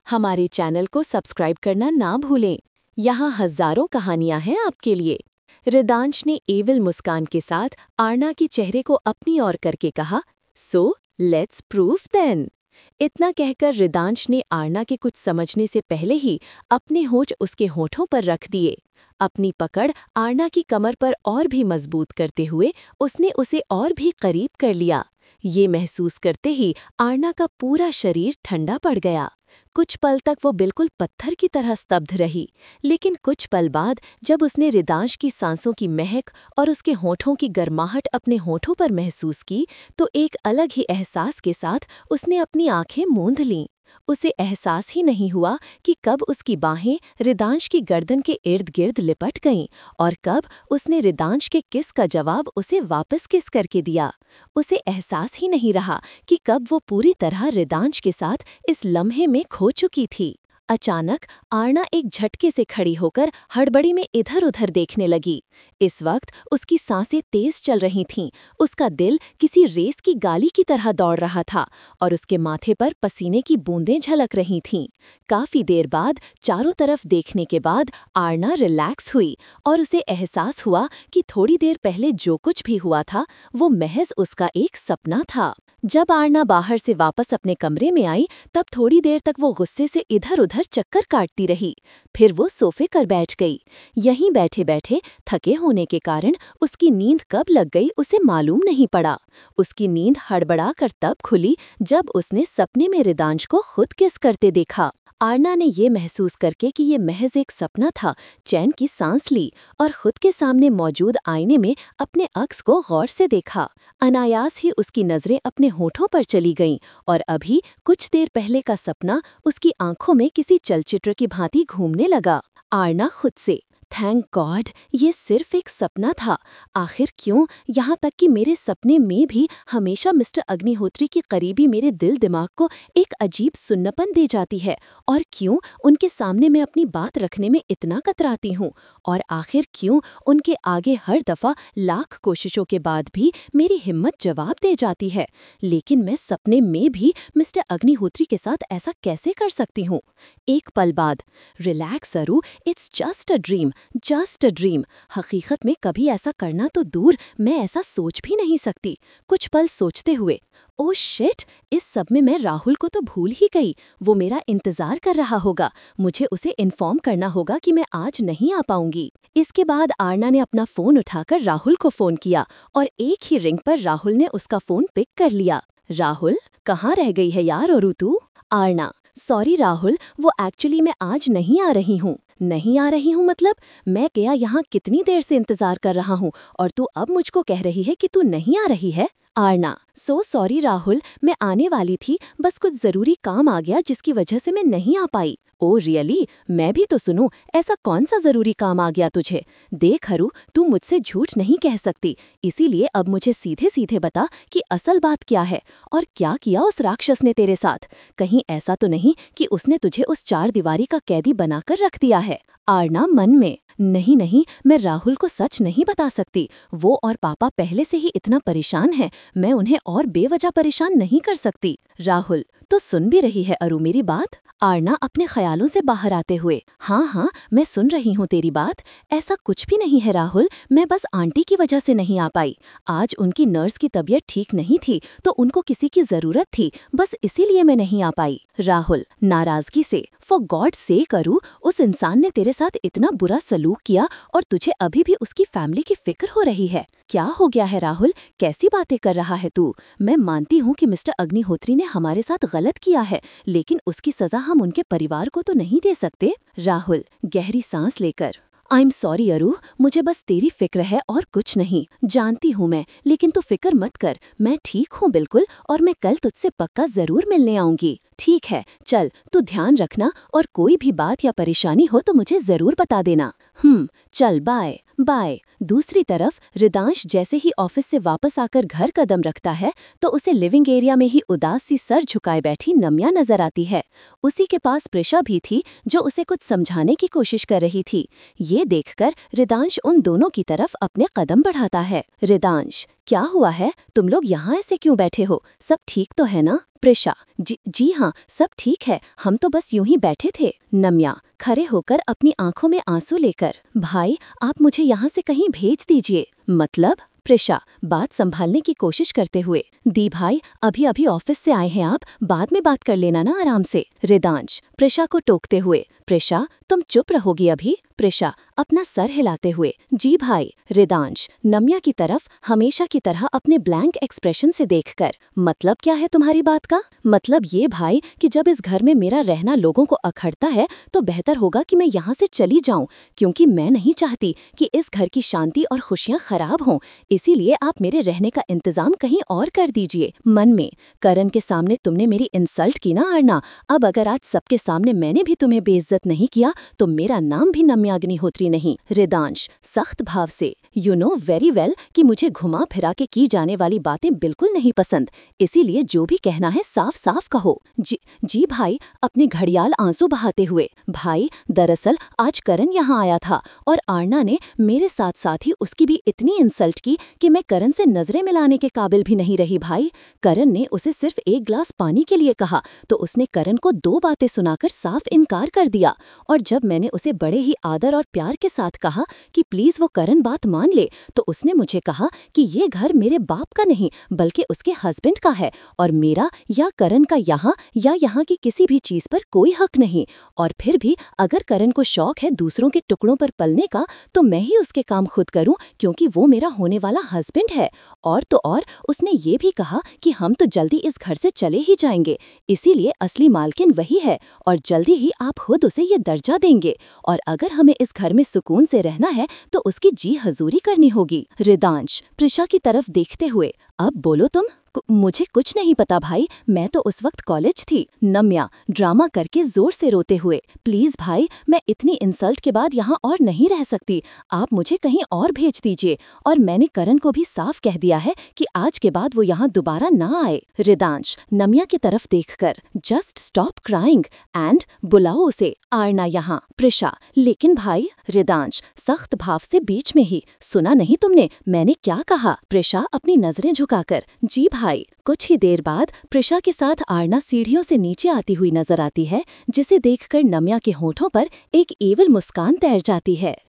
हमारे चैनल को सब्सक्राइब करना ना भूलें। यहाँ हजारों कहानियां हैं आपके लिए। रिदांश ने एविल मुस्कान के साथ आर्ना के चेहरे को अपनी ओर करके कहा, सो लेट्स प्रूव देन। इतना कहकर रिदांश ने आर्ना के कुछ समझने से पहले ही अपने होंठ उसके होठों पर रख दिए। अपनी पकड़ आर्ना की कमर पर और भी मजबूत करते हुए उसने उसे और भी करीब कर लिया। ये महसूस करते ही आर्ना का पूरा शरीर ठंडा पड़ गया। कुछ पल तक वो बिल्कुल पत्थर की तरह स्तब्ध रही, लेकिन कुछ पल बाद जब उसने रिदांश की सांसों की महक और उसके होठों की गर्माहट अपने होठों पर महसूस की, तो एक अलग ही एहसास के साथ उसने अपनी आंखें मूंद लीं। उसे एहसास ही नहीं हुआ कि कब उसकी बाहें रिदांश की गर्दन के इर्द गिर्द लिपट गईं और कब उसने रिदांश के किस का जवाब उसे वापस किस करके दिया। उसे एहसास ही नहीं रहा कि कब वो पूरी तरह रिदांश के साथ इस लम्हे में खो चुकी थी। अचानक आर्ना एक झटके से खड़ी होकर हड़बड़ी में इधर-उधर देखने लगी। इस वक्त उसकी सांसें तेज चल रही थीं, उसका दिल किसी रेस की गाली की तरह दौड़ रहा था और उसके माथे पर पसीने की बूंदें झलक रही थीं। काफी देर बाद चारों तरफ देखने के बाद आर्ना रिलैक्स हुई और उसे एहसास हुआ कि थोड़ी देर पहले जो कुछ भी हुआ था वो महज उसका एक सपना था। जब आर्ना बाहर से वापस अपने कमरे में आई, तब थोड़ी देर तक वो गुस्से से इधर-उधर चक्कर काटती रही। फिर वो सोफे कर बैठ गई। यहीं बैठे-बैठे थके होने के कारण उसकी नींद कब लग गई उसे मालूम नहीं पड़ा। उसकी नींद हड़बड़ा कर तब खुली जब उसने सपने में रिदांश को खुद किस करते देखा। आर्ना ने ये महसूस करके कि ये महज एक सपना था, चैन की सांस ली और खुद के सामने मौजूद आईने में अपने अक्स को गौर से देखा। अनायास ही उसकी नजरें अपने होठों पर चली गईं और अभी कुछ देर पहले का सपना उसकी आंखों में किसी चलचित्र की भांति घूमने लगा। आर्ना खुद से, थैंक गॉड, ये सिर्फ एक सपना था। आखिर क्यों, यहाँ तक कि मेरे सपने में भी हमेशा मिस्टर अग्निहोत्री की करीबी मेरे दिल दिमाग को एक अजीब सुन्नपन दे जाती है। और क्यों उनके सामने मैं अपनी बात रखने में इतना कतराती हूँ। और आखिर क्यों उनके आगे हर दफा लाख कोशिशों के बाद भी मेरी हिम्मत जवाब दे जाती है। लेकिन मैं सपने में भी मिस्टर अग्निहोत्री के साथ ऐसा कैसे कर सकती हूँ। एक पल बाद, relax Aru, it's just a dream, just a dream. हकीकत में कभी ऐसा करना तो दूर, मैं ऐसा सोच भी नहीं सकती। कुछ पल सोचते हुए, ओह शिट, इस सब में मैं राहुल को तो भूल ही गई। वो मेरा इंतजार कर रहा होगा। मुझे उसे इन्फॉर्म करना होगा कि मैं आज नहीं आ पाऊंगी। इसके बाद आर्ना ने अपना फोन उठाकर राहुल को फोन किया और एक ही रिंग पर राहुल ने उसका फोन पिक कर लिया। राहुल, कहाँ रह गई है यार और तू? आर्ना, सॉरी राहुल, वो एक्चुअली मैं आज नहीं आ रही हूँ। नहीं आ रही हूँ मतलब? मैं गया यहाँ कितनी देर से इंतजार कर रहा हूँ और तू अब मुझको कह रही है कि तू नहीं आ रही है? आर्ना, सो सॉरी राहुल, मैं आने वाली थी, बस कुछ जरूरी काम आ गया जिसकी वजह से मैं नहीं आ पाई। Oh really? मैं भी तो सुनूं, ऐसा कौन सा जरूरी काम आ गया तुझे? देख हरू, तू मुझसे झूठ नहीं कह सकती, इसीलिए अब मुझे सीधे सीधे बता कि असल बात क्या है और क्या किया उस राक्षस ने तेरे साथ। कहीं ऐसा तो नहीं कि उसने तुझे उस चार दीवारी का कैदी बनाकर रख दिया है? आर्ना मन में, नहीं नहीं, मैं राहुल को सच नहीं बता सकती। वो और पापा पहले से ही इतना परेशान हैं, मैं उन्हें और बेवजह परेशान नहीं कर सकती। राहुल, तो सुन भी रही है अरू मेरी बात? आर्ना अपने ख्यालों से बाहर आते हुए, हाँ हाँ, मैं सुन रही हूँ तेरी बात। ऐसा कुछ भी नहीं है राहुल, मैं बस आंटी की वजह से नहीं आ पाई। आज उनकी नर्स की तबीयत ठीक नहीं थी तो उनको किसी की जरूरत थी, बस इसीलिए मैं नहीं आ पाई। राहुल, नाराजगी से, फॉर गॉड सेक अरू, उस इंसान ने तेरे साथ इतना बुरा सलूक किया और तुझे अभी भी उसकी फैमिली की फिक्र हो रही है। क्या हो गया है राहुल, कैसी बातें कर रहा है तू? मैं मानती हूँ कि मिस्टर अग्निहोत्री ने हमारे साथ गलत किया है, लेकिन उसकी सजा हम उनके परिवार को तो नहीं दे सकते। राहुल, गहरी सांस लेकर, आई एम सॉरी अरू, मुझे बस तेरी फिक्र है और कुछ नहीं। जानती हूँ मैं, लेकिन तू फिक्र मत कर, मैं ठीक हूँ बिल्कुल और मैं कल तुझसे पक्का जरूर मिलने आऊंगी। ठीक है, चल तू ध्यान रखना और कोई भी बात या परेशानी हो तो मुझे जरूर बता देना। चल बाय बाय। दूसरी तरफ रिदांश जैसे ही ऑफिस से वापस आकर घर कदम रखता है तो उसे लिविंग एरिया में ही उदास सी सर झुकाए बैठी नम्या नजर आती है। उसी के पास प्रिशा भी थी जो उसे कुछ समझाने की कोशिश कर रही थी। ये देखकर रिदांश उन दोनों की तरफ अपने कदम बढ़ाता है। रिदांश, क्या हुआ है? तुम लोग यहाँ ऐसे क्यों बैठे हो? सब ठीक तो है ना? प्रिशा, जी हाँ, सब ठीक है, हम तो बस यूं ही बैठे थे। नम्या, खड़े होकर अपनी आंखों में आंसू लेकर, भाई आप मुझे यहाँ से कहीं भेज दीजिए। मतलब? प्रिशा, बात संभालने की कोशिश करते हुए, दी भाई अभी अभी ऑफिस से आए हैं आप, बाद में बात कर लेना ना आराम से। रिदांश, प्रिशा को टोकते हुए, प्रिशा तुम चुप रहोगी अभी? प्रिशा अपना सर हिलाते हुए, जी भाई। रिदांश नम्या की तरफ हमेशा की तरह अपने ब्लैंक एक्सप्रेशन से देखकर, मतलब क्या है तुम्हारी बात का? मतलब ये भाई कि जब इस घर में मेरा रहना लोगों को अखड़ता है तो बेहतर होगा कि मैं यहाँ से चली जाऊँ, क्योंकि मैं नहीं चाहती कि इस घर की शांति और खुशियाँ खराब हों। इसीलिए आप मेरे रहने का इंतजाम कहीं और कर दीजिए। मन में, करण के सामने तुमने मेरी इंसल्ट की ना आरना, अब अगर आज सबके सामने मैंने भी तुम्हें बेइज्जत नहीं किया तो मेरा नाम भी नम्या अग्निहोत्री नहीं। रिदांश सख्त भाव से, यू नो वेरी वेल कि मुझे घुमा फिरा के की जाने वाली बातें बिल्कुल नहीं पसंद, इसीलिए जो भी कहना है साफ साफ कहो। जी भाई, अपने घड़ियाल आंसू बहाते हुए, भाई दरअसल आज करण यहाँ आया था और आरना ने मेरे साथ साथ ही उसकी भी इतनी इंसल्ट की कि मैं करण से नजरें मिलाने के काबिल भी नहीं रही भाई। करण ने उसे सिर्फ एक ग्लास पानी के लिए कहा तो उसने करण को 2 बातें सुनाकर साफ इनकार कर दिया, और जब मैंने उसे बड़े ही आदर और प्यार के साथ कहा कि प्लीज वो करण बात मान ले तो उसने मुझे कहा कि ये घर मेरे बाप का नहीं बल्कि उसके हस्बैंड का है और मेरा या करण का यहाँ या यहाँ की किसी भी चीज पर कोई हक नहीं। और फिर भी अगर करण को शौक है दूसरों के टुकड़ों पर पलने का तो मैं ही उसके काम खुद करूं, क्योंकि वो मेरा होने वाला हस्बैंड है। और तो और उसने ये भी कहा कि हम तो जल्दी इस घर से चले ही जाएंगे, इसीलिए असली मालकिन वही है और जल्दी ही आप खुद उसे ये दर्जा देंगे, और अगर हमें इस घर में सुकून से रहना है तो उसकी जी हजूरी करनी होगी। रिदांश प्रिशा की तरफ देखते हुए, अब बोलो तुम। मुझे कुछ नहीं पता भाई, मैं तो उस वक्त कॉलेज थी। नम्या ड्रामा करके जोर से रोते हुए, प्लीज भाई मैं इतनी इंसल्ट के बाद यहाँ और नहीं रह सकती, आप मुझे कहीं और भेज दीजिए, और मैंने करण को भी साफ कह दिया है कि आज के बाद वो यहाँ दोबारा ना आए। रिदांश नम्या की तरफ देखकर, जस्ट स्टॉप क्राइंग एंड बुलाओ उसे, आरना यहाँ। प्रिशा लेकिन भाई। रिदांश सख्त भाव से बीच में ही, सुना नहीं तुमने मैंने क्या कहा? प्रिशा अपनी नजरें झुकाकर, जी भाई। कुछ ही देर बाद प्रिशा के साथ आरना सीढ़ियों से नीचे आती हुई नजर आती है, जिसे देखकर नम्या के होठों पर एक एविल मुस्कान तैर जाती है।